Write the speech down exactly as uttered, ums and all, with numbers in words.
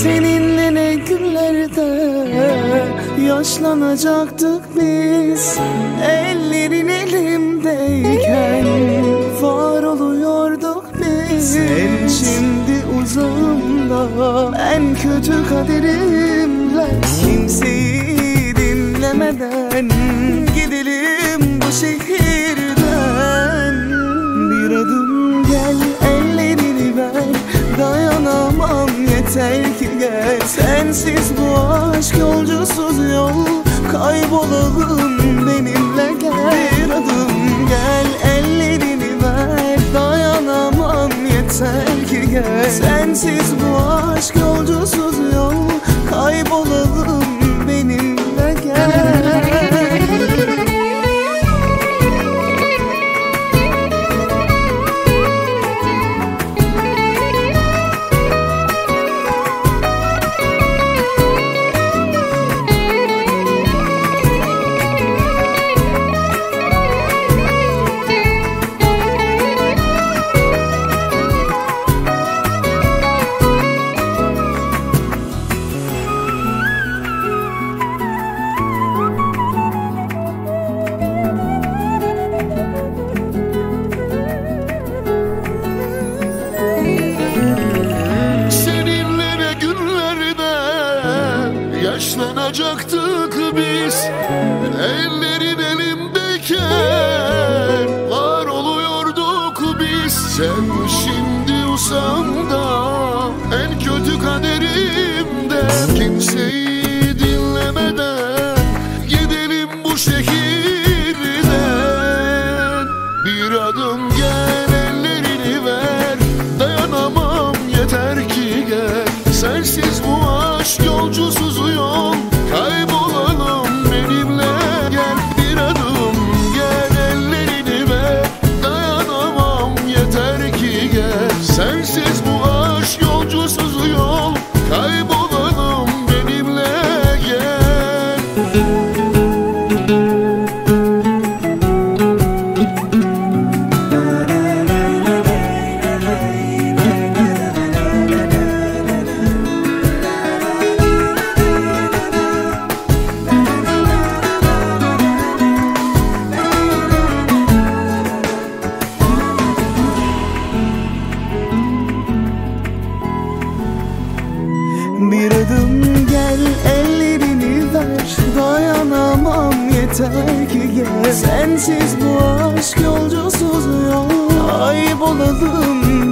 Seninle ne günlerde yaşlanacaktık biz. Ellerin elimdeyken var oluyorduk biz. Sen şimdi uzağımda, en kötü kaderimle. Kimseyi dinlemeden gidelim bu şehirden. Bir adım gel, ellerini ver, dayanamam yeter ki gel. Sensiz bu aşk yolcusuz yol, kaybolalım benimle gel. Bir adım gel, ellerini ver, dayanamam yeter ki gel. Sensiz bu aşk yolcusuz yol, kaybolalım benimle gel. Yaşlanacaktık biz, ellerin elimdeyken var oluyorduk biz. Sen şimdi uzağımda, en kötü kaderimde. Kimseyi dinlemeden gidelim bu şehirden. Bir adım gel, ellerini ver, dayanamam yeter ki gel. Sensiz bu aşk yolcusuz yol, kaybolalım benimle gel. Bir adım gel, ellerini ver, dayanamam yeter ki gel. Sensiz bu aşk yolcusuz yol, kaybolalım benimle gel. Bir adım gel, ellerini ver, dayanamam yeter ki gel. Sensiz bu aşk yolcusuz yol, kaybolalım